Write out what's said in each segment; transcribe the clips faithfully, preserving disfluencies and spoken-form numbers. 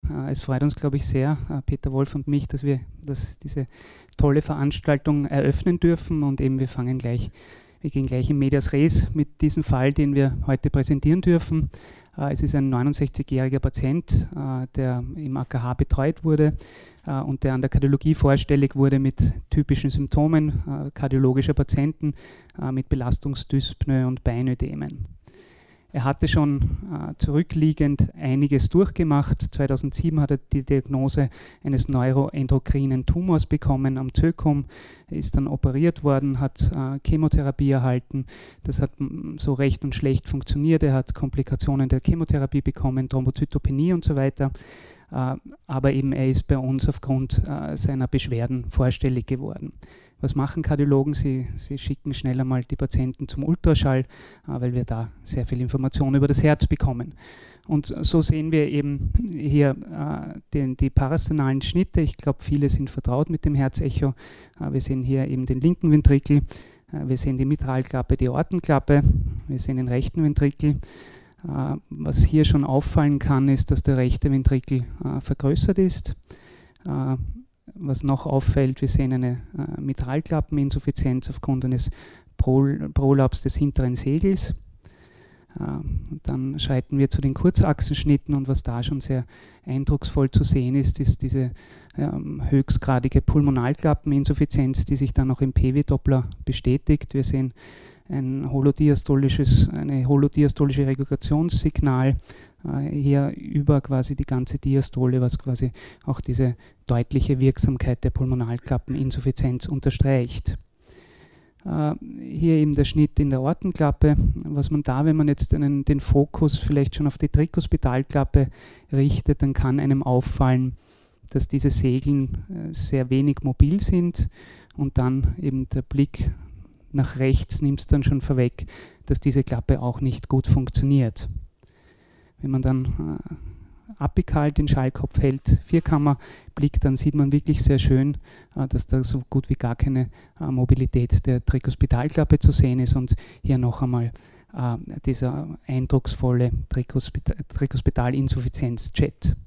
Äh, es freut uns, glaube ich, sehr, äh, Peter Wolf und mich, dass wir dass diese tolle Veranstaltung eröffnen dürfen und eben wir fangen gleich, wir gehen gleich in medias res mit diesem Fall, den wir heute präsentieren dürfen. Äh, es ist ein neunundsechzigjähriger Patient, äh, der im A K H betreut wurde äh, und der an der Kardiologie vorstellig wurde mit typischen Symptomen äh, kardiologischer Patienten äh, mit Belastungsdyspnoe und Beinödemen. Er hatte schon äh, zurückliegend einiges durchgemacht. zweitausendsieben hat er die Diagnose eines neuroendokrinen Tumors bekommen am Zökum. Er ist dann operiert worden, hat äh, Chemotherapie erhalten. Das hat m, so recht und schlecht funktioniert. Er hat Komplikationen der Chemotherapie bekommen, Thrombozytopenie und so weiter. Äh, aber eben er ist bei uns aufgrund äh, seiner Beschwerden vorstellig geworden. Was machen Kardiologen? Sie, sie schicken schnell einmal die Patienten zum Ultraschall, äh, weil wir da sehr viel Information über das Herz bekommen. Und so sehen wir eben hier äh, den, die parasternalen Schnitte. Ich glaube, viele sind vertraut mit dem Herzecho. Äh, wir sehen hier eben den linken Ventrikel, äh, wir sehen die Mitralklappe, die Aortenklappe, wir sehen den rechten Ventrikel. Uh, was hier schon auffallen kann, ist, dass der rechte Ventrikel uh, vergrößert ist. Uh, was noch auffällt, wir sehen eine uh, Mitralklappeninsuffizienz aufgrund eines Prol Prolaps des hinteren Segels. Uh, dann schreiten wir zu den Kurzachsenschnitten und was da schon sehr eindrucksvoll zu sehen ist, ist diese um, höchstgradige Pulmonalklappeninsuffizienz, die sich dann auch im P W-Doppler bestätigt. Wir sehen ein holodiastolisches, eine holodiastolische Regulationssignal äh, hier über quasi die ganze Diastole, was quasi auch diese deutliche Wirksamkeit der Pulmonalklappeninsuffizienz unterstreicht. Äh, hier eben der Schnitt in der Aortenklappe. Was man da, wenn man jetzt einen, den Fokus vielleicht schon auf die Trikospidalklappe richtet, dann kann einem auffallen, dass diese Segeln äh, sehr wenig mobil sind und dann eben der Blick nach rechts nimmt es dann schon vorweg, dass diese Klappe auch nicht gut funktioniert. Wenn man dann äh, apikal den Schallkopf hält, Vierkammerblick, dann sieht man wirklich sehr schön, äh, dass da so gut wie gar keine äh, Mobilität der Trikospidalklappe zu sehen ist und hier noch einmal äh, dieser eindrucksvolle Trikospidalinsuffizienz-Chat.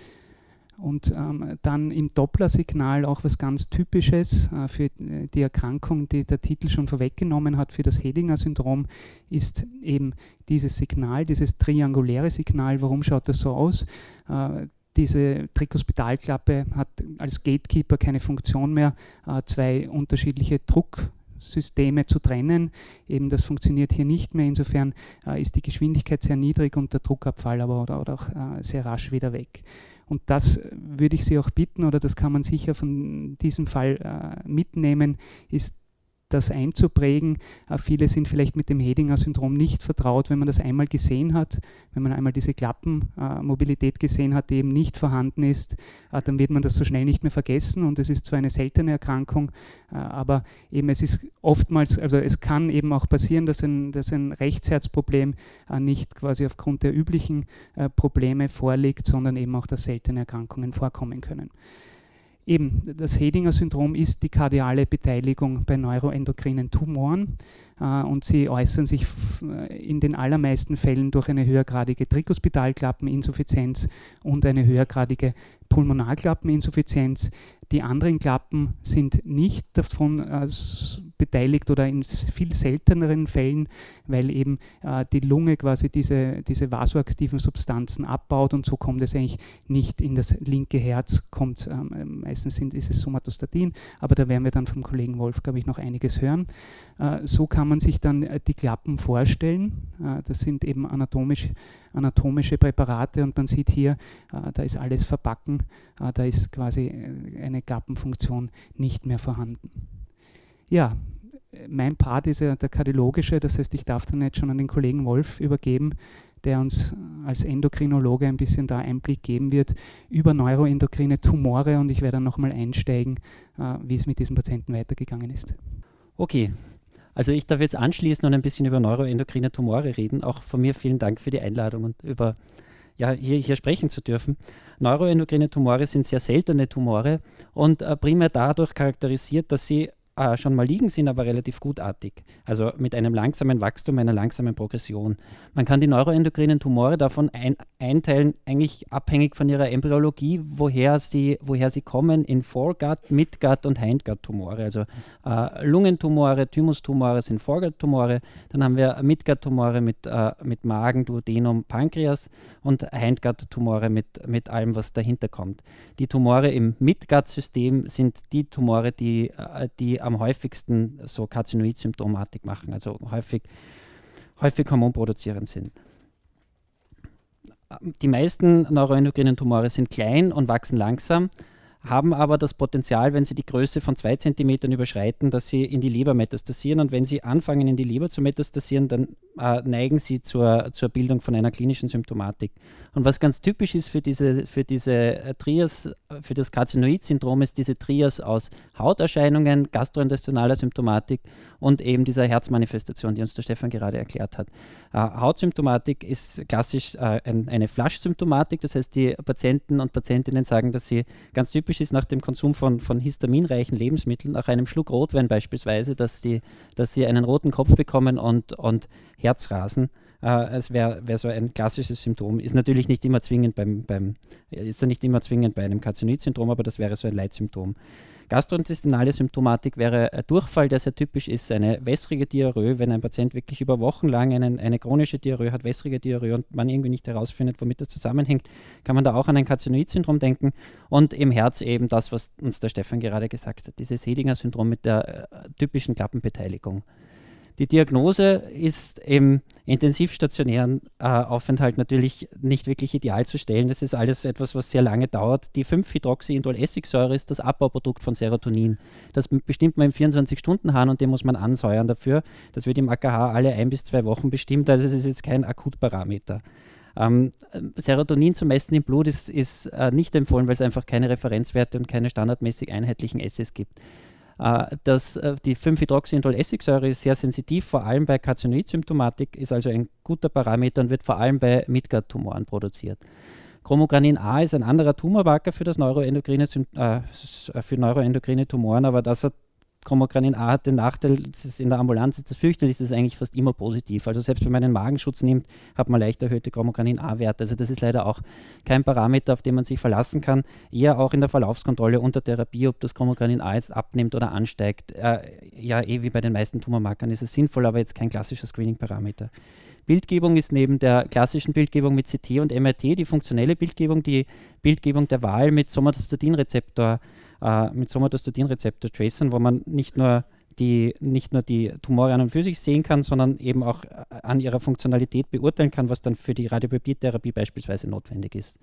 Und ähm, dann im Doppler-Signal auch was ganz Typisches äh, für die Erkrankung, die der Titel schon vorweggenommen hat, für das Hedinger-Syndrom, ist eben dieses Signal, dieses trianguläre Signal. Warum schaut das so aus? Äh, diese Trikospidalklappe hat als Gatekeeper keine Funktion mehr, äh, zwei unterschiedliche Drucksysteme zu trennen. Eben das funktioniert hier nicht mehr. Insofern äh, ist die Geschwindigkeit sehr niedrig und der Druckabfall aber oder, oder auch äh, sehr rasch wieder weg. Und das würde ich Sie auch bitten, oder das kann man sicher von diesem Fall äh, mitnehmen, ist das einzuprägen. Äh, viele sind vielleicht mit dem Hedinger-Syndrom nicht vertraut. Wenn man das einmal gesehen hat, wenn man einmal diese Klappenmobilität äh, gesehen hat, die eben nicht vorhanden ist, äh, dann wird man das so schnell nicht mehr vergessen. Und es ist zwar eine seltene Erkrankung, äh, aber eben es ist oftmals, also es kann eben auch passieren, dass ein, dass ein Rechtsherzproblem äh, nicht quasi aufgrund der üblichen äh, Probleme vorliegt, sondern eben auch, dass seltene Erkrankungen vorkommen können. Eben, das Hedinger-Syndrom ist die kardiale Beteiligung bei neuroendokrinen Tumoren äh, und sie äußern sich in den allermeisten Fällen durch eine höhergradige Trikospidalklappeninsuffizienz und eine höhergradige Pulmonalklappeninsuffizienz. Die anderen Klappen sind nicht davon äh, beteiligt oder in viel selteneren Fällen, weil eben äh, die Lunge quasi diese, diese vasoaktiven Substanzen abbaut und so kommt es eigentlich nicht in das linke Herz, kommt ähm, meistens sind, ist es Somatostatin, aber da werden wir dann vom Kollegen Wolf, glaube ich, noch einiges hören. Äh, so kann man sich dann äh, die Klappen vorstellen. Äh, das sind eben anatomisch, anatomische Präparate und man sieht hier, äh, da ist alles verbacken, äh, da ist quasi eine Klappenfunktion nicht mehr vorhanden. Ja, mein Part ist ja der kardiologische, das heißt, ich darf dann jetzt schon an den Kollegen Wolf übergeben, der uns als Endokrinologe ein bisschen da Einblick geben wird über neuroendokrine Tumore und ich werde dann nochmal einsteigen, äh, wie es mit diesem Patienten weitergegangen ist. Okay, also ich darf jetzt anschließen und ein bisschen über neuroendokrine Tumore reden. Auch von mir vielen Dank für die Einladung und über ja, hier, hier sprechen zu dürfen. Neuroendokrine Tumore sind sehr seltene Tumore und äh, primär dadurch charakterisiert, dass sie äh, schon mal liegen, sind aber relativ gutartig. Also mit einem langsamen Wachstum, einer langsamen Progression. Man kann die neuroendokrinen Tumore davon ein, einteilen, eigentlich abhängig von ihrer Embryologie, woher sie, woher sie kommen, in Foregut, Midgut und Hindgut-Tumore. Also äh, Lungentumore, Thymustumore sind Foregut-Tumore. Dann haben wir Midgut-Tumore mit, äh, mit Magen, Duodenum, Pankreas und Hindgut-Tumore mit, mit allem, was dahinter kommt. Die Tumore im Midgut-System sind die Tumore, die, äh, die am häufigsten so Karzinoid-Symptomatik machen, also häufig, häufig hormonproduzierend sind. Die meisten neuroendokrinen Tumore sind klein und wachsen langsam, haben aber das Potenzial, wenn sie die Größe von zwei Zentimetern überschreiten, dass sie in die Leber metastasieren. Und wenn sie anfangen, in die Leber zu metastasieren, dann äh, neigen sie zur, zur Bildung von einer klinischen Symptomatik. Und was ganz typisch ist für diese, für diese Trias, für das Karzinoid-Syndrom, ist diese Trias aus Hauterscheinungen, gastrointestinaler Symptomatik und eben dieser Herzmanifestation, die uns der Stefan gerade erklärt hat. Äh, Hautsymptomatik ist klassisch äh, ein, eine Flasch-Symptomatik, das heißt, die Patienten und Patientinnen sagen, dass sie ganz typisch ist nach dem Konsum von, von histaminreichen Lebensmitteln, nach einem Schluck Rotwein beispielsweise, dass, die, dass sie einen roten Kopf bekommen und, und Herzrasen. Äh, es wäre wär so ein klassisches Symptom. Ist natürlich nicht immer zwingend beim, beim ist ja nicht immer zwingend bei einem Karzinoid-Syndrom, aber das wäre so ein Leitsymptom. Gastrointestinale Symptomatik wäre ein Durchfall, der sehr typisch ist, eine wässrige Diarrhoe, wenn ein Patient wirklich über Wochen lang einen, eine chronische Diarrhoe hat, wässrige Diarrhoe und man irgendwie nicht herausfindet, womit das zusammenhängt, kann man da auch an ein Karzinoid-Syndrom denken und im Herz eben das, was uns der Stefan gerade gesagt hat, dieses Hedinger-Syndrom mit der äh, typischen Klappenbeteiligung. Die Diagnose ist im intensivstationären äh, Aufenthalt natürlich nicht wirklich ideal zu stellen. Das ist alles etwas, was sehr lange dauert. Die fünf-Hydroxyindol-Essigsäure ist das Abbauprodukt von Serotonin. Das bestimmt man im vierundzwanzig-Stunden-Hahn und den muss man ansäuern dafür. Das wird im A K H alle ein bis zwei Wochen bestimmt, also es ist jetzt kein Akutparameter. Ähm, Serotonin zu messen im Blut ist, ist äh, nicht empfohlen, weil es einfach keine Referenzwerte und keine standardmäßig einheitlichen Assays gibt. Das, die fünf-Hydroxyindol-Essigsäure ist sehr sensitiv, vor allem bei Karzinoid-Symptomatik, ist also ein guter Parameter und wird vor allem bei Midgut-Tumoren produziert. Chromogranin A ist ein anderer Tumormarker für, das neuroendokrine, äh, für neuroendokrine Tumoren, aber das hat Chromogranin A hat den Nachteil, das ist in der Ambulanz ist das fürchterlich, das ist eigentlich fast immer positiv. Also selbst wenn man einen Magenschutz nimmt, hat man leicht erhöhte Chromogranin A-Werte. Also das ist leider auch kein Parameter, auf den man sich verlassen kann. Eher auch in der Verlaufskontrolle unter Therapie, ob das Chromogranin A jetzt abnimmt oder ansteigt. Äh, ja, eh wie bei den meisten Tumormarkern ist es sinnvoll, aber jetzt kein klassischer Screening-Parameter. Bildgebung ist neben der klassischen Bildgebung mit C T und M R T die funktionelle Bildgebung, die Bildgebung der Wahl mit Somatostatin-Rezeptor äh, mit Somatostatin-Rezeptor-Tracern, wo man nicht nur, die, nicht nur die Tumore an und für sich sehen kann, sondern eben auch äh, an ihrer Funktionalität beurteilen kann, was dann für die Radiopeptid-Therapie beispielsweise notwendig ist.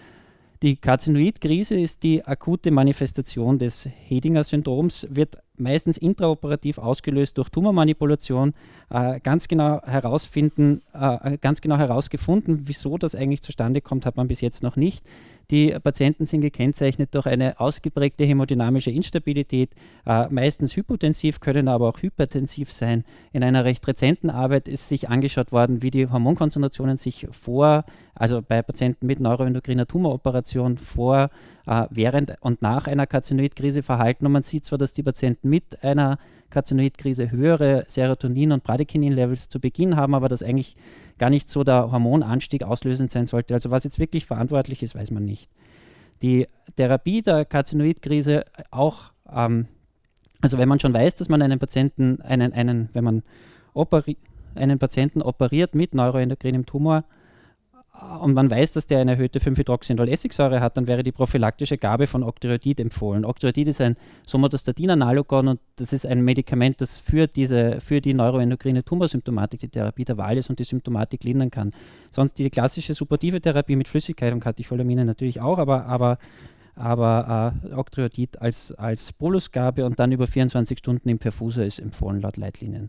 Die Karzinoid-Krise ist die akute Manifestation des Hedinger-Syndroms, wird meistens intraoperativ ausgelöst durch Tumormanipulation. Äh, ganz genau herausfinden, äh, ganz genau herausgefunden, wieso das eigentlich zustande kommt, hat man bis jetzt noch nicht. Die Patienten sind gekennzeichnet durch eine ausgeprägte hämodynamische Instabilität, äh, meistens hypotensiv, können aber auch hypertensiv sein. In einer recht rezenten Arbeit ist sich angeschaut worden, wie die Hormonkonzentrationen sich vor, also bei Patienten mit neuroendokriner Tumoroperation vor, äh, während und nach einer Karzinoid-Krise verhalten. Und man sieht zwar, dass die Patienten mit einer Karzinoid-Krise höhere Serotonin- und Bradykinin-Levels zu Beginn haben, aber das eigentlich gar nicht so der Hormonanstieg auslösend sein sollte. Also was jetzt wirklich verantwortlich ist, weiß man nicht. Die Therapie der Karzinoid-Krise auch, ähm, also wenn man schon weiß, dass man einen Patienten, einen, einen, wenn man operi- einen Patienten operiert mit neuroendokrinem Tumor, und man weiß, dass der eine erhöhte fünf-Hydroxyindol-Essigsäure hat, dann wäre die prophylaktische Gabe von Octreotid empfohlen. Octreotid ist ein Somatostatin-Analogon und das ist ein Medikament, das für, diese, für die neuroendokrine Tumorsymptomatik die Therapie der Wahl ist und die Symptomatik lindern kann. Sonst die klassische supportive Therapie mit Flüssigkeit und Katecholamine natürlich auch, aber, aber, aber äh, Octreotid als, als Bolusgabe und dann über vierundzwanzig Stunden im Perfuser ist empfohlen laut Leitlinien.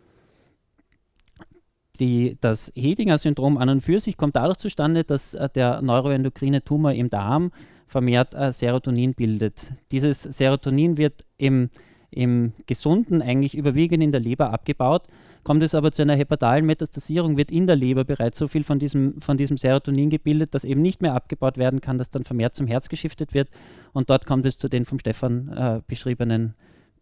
Die, das Hedinger-Syndrom an und für sich kommt dadurch zustande, dass äh, der neuroendokrine Tumor im Darm vermehrt äh, Serotonin bildet. Dieses Serotonin wird im, im Gesunden eigentlich überwiegend in der Leber abgebaut. Kommt es aber zu einer hepatalen Metastasierung, wird in der Leber bereits so viel von diesem, von diesem Serotonin gebildet, dass eben nicht mehr abgebaut werden kann, dass dann vermehrt zum Herz geschiftet wird. Und dort kommt es zu den vom Stefan äh, beschriebenen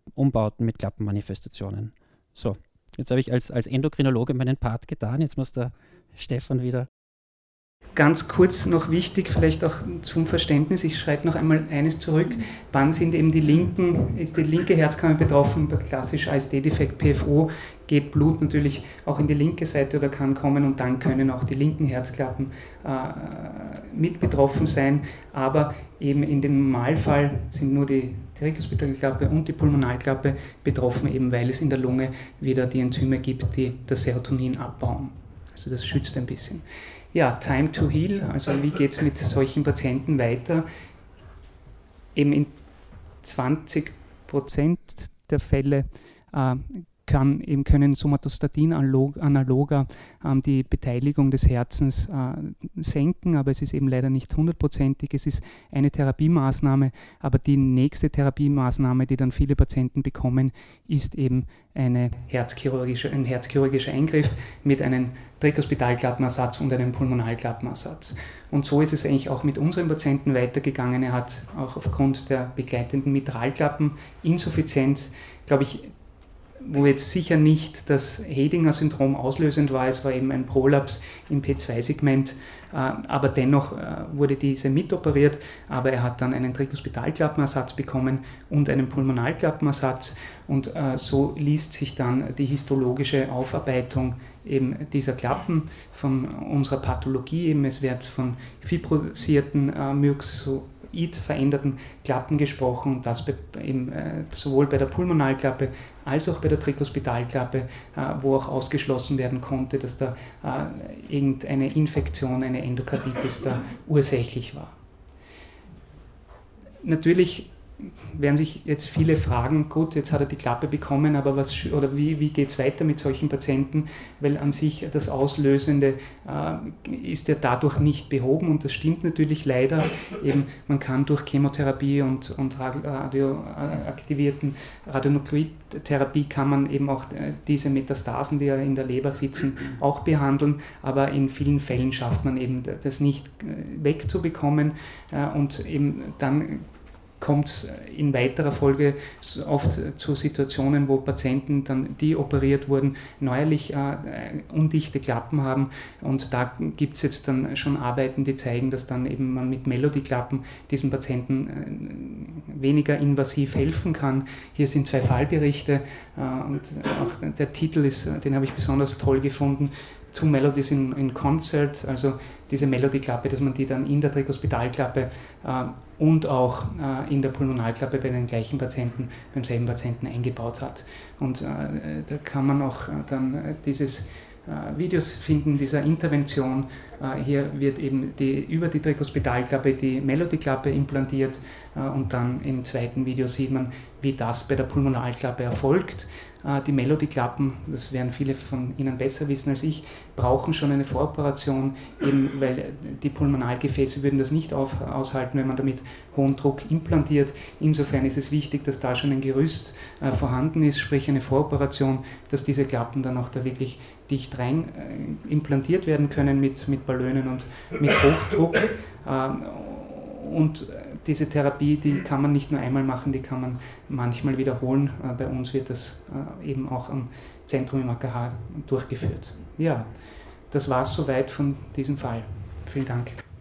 Umbauten mit Klappenmanifestationen. So, jetzt habe ich als, als Endokrinologe meinen Part getan, jetzt muss der Stefan wieder. Ganz kurz noch wichtig, vielleicht auch zum Verständnis, ich schreibe noch einmal eines zurück, wann sind eben die linken, ist die linke Herzkammer betroffen, bei klassisch A S D-Defekt P F O geht Blut natürlich auch in die linke Seite oder kann kommen und dann können auch die linken Herzklappen äh, mit betroffen sein, aber eben in dem Normalfall sind nur die Tricuspidalklappe und die Pulmonalklappe betroffen, eben weil es in der Lunge wieder die Enzyme gibt, die das Serotonin abbauen. Also das schützt ein bisschen. Ja, Time to Heal, also wie geht es mit solchen Patienten weiter? Eben in zwanzig Prozent der Fälle äh, kann, eben können Somatostatin-Analoga ähm, die Beteiligung des Herzens äh, senken, aber es ist eben leider nicht hundertprozentig. Es ist eine Therapiemaßnahme, aber die nächste Therapiemaßnahme, die dann viele Patienten bekommen, ist eben eine herzchirurgische, ein herzchirurgischer Eingriff mit einem Tricuspidalklappenersatz und einem Pulmonalklappenersatz. Und so ist es eigentlich auch mit unserem Patienten weitergegangen. Er hat auch aufgrund der begleitenden Mitralklappeninsuffizienz, glaube ich, wo jetzt sicher nicht das Hedinger-Syndrom auslösend war, es war eben ein Prolaps im P zwei Segment, aber dennoch wurde diese mitoperiert, aber er hat dann einen Tricuspidalklappenersatz bekommen und einen Pulmonalklappenersatz und so liest sich dann die histologische Aufarbeitung eben dieser Klappen von unserer Pathologie, eben es wird von fibrosierten Myxoid veränderten Klappen gesprochen und das eben, äh, sowohl bei der Pulmonalklappe als auch bei der Tricuspidalklappe, äh, wo auch ausgeschlossen werden konnte, dass da äh, irgendeine Infektion, eine Endokarditis da ursächlich war. Natürlich werden sich jetzt viele fragen, gut, jetzt hat er die Klappe bekommen, aber was, oder wie, wie geht es weiter mit solchen Patienten, weil an sich das Auslösende äh, ist ja dadurch nicht behoben und das stimmt natürlich leider. Eben, man kann durch Chemotherapie und, und radioaktivierten Radionukleidtherapie kann man eben auch äh, diese Metastasen, die ja in der Leber sitzen, auch behandeln, aber in vielen Fällen schafft man eben das nicht äh, wegzubekommen äh, und eben dann kommt es in weiterer Folge oft zu Situationen, wo Patienten, dann, die operiert wurden, neuerlich äh, undichte Klappen haben und da gibt es jetzt dann schon Arbeiten, die zeigen, dass dann eben man mit Melody-Klappen diesen Patienten äh, weniger invasiv helfen kann. Hier sind zwei Fallberichte äh, und auch der Titel ist, den habe ich besonders toll gefunden, Two Melodies in, in Concert, also diese Melody-Klappe, dass man die dann in der Tricuspidalklappe äh, und auch äh, in der Pulmonalklappe bei den gleichen Patienten, beim selben Patienten eingebaut hat. Und äh, da kann man auch äh, dann äh, dieses äh, Videos finden, dieser Intervention. Äh, hier wird eben die, über die Tricuspidalklappe die Melody-Klappe implantiert äh, und dann im zweiten Video sieht man, wie das bei der Pulmonalklappe erfolgt. Die Melody-Klappen, das werden viele von Ihnen besser wissen als ich, brauchen schon eine Voroperation, eben weil die Pulmonalgefäße würden das nicht auf, aushalten, wenn man damit hohen Druck implantiert. Insofern ist es wichtig, dass da schon ein Gerüst äh, vorhanden ist, sprich eine Voroperation, dass diese Klappen dann auch da wirklich dicht rein äh, implantiert werden können mit, mit Ballönen und mit Hochdruck. Äh, Und diese Therapie, die kann man nicht nur einmal machen, die kann man manchmal wiederholen. Bei uns wird das eben auch am Zentrum im A K H durchgeführt. Ja, das war es soweit von diesem Fall. Vielen Dank.